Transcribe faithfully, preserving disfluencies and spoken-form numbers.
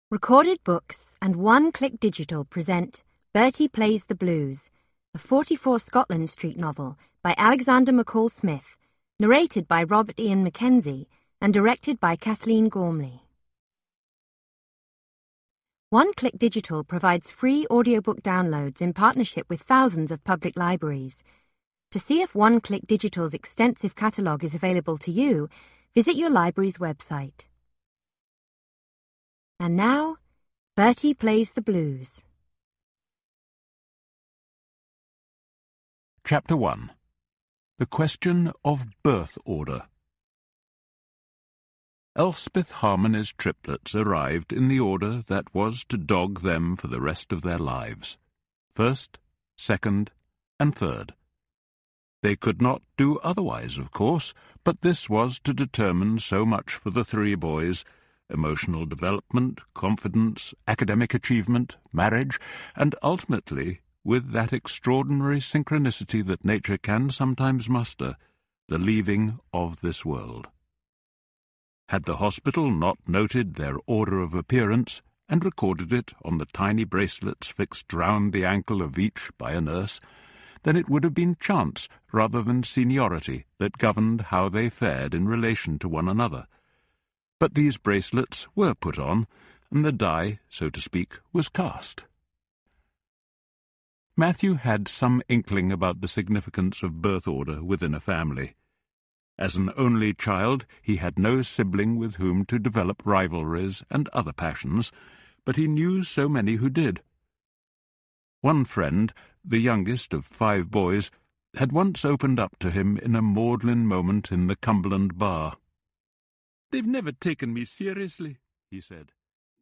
Recorded Books and One Click Digital present Bertie Plays the Blues, a forty-four Scotland Street novel by Alexander McCall Smith, narrated by Robert Ian Mackenzie and directed by Kathleen Gormley. One Click Digital provides free audiobook downloads in partnership with thousands of public libraries. To see if One Click Digital's extensive catalogue is available to you, visit your library's website. And now, Bertie Plays the Blues. Chapter one. The Question of Birth Order. Elspeth Harmony's triplets arrived in the order that was to dog them for the rest of their lives. First, second, and third. They could not do otherwise, of course, but this was to determine so much for the three boys: emotional development, confidence, academic achievement, marriage, and ultimately, with that extraordinary synchronicity that nature can sometimes muster, the leaving of this world. Had the hospital not noted their order of appearance and recorded it on the tiny bracelets fixed round the ankle of each by a nurse, then it would have been chance rather than seniority that governed how they fared in relation to one another. But these bracelets were put on, and the die, so to speak, was cast. Matthew had some inkling about the significance of birth order within a family. As an only child, he had no sibling with whom to develop rivalries and other passions, but he knew so many who did. One friend, the youngest of five boys, had once opened up to him in a maudlin moment in the Cumberland bar. "They've never taken me seriously," he said.